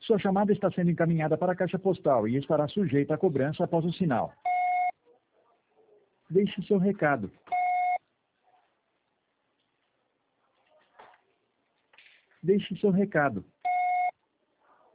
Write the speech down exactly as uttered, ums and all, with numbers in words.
Sua chamada está sendo encaminhada para a caixa postal e estará sujeita a cobrança após o sinal. Deixe seu recado. Deixe seu recado.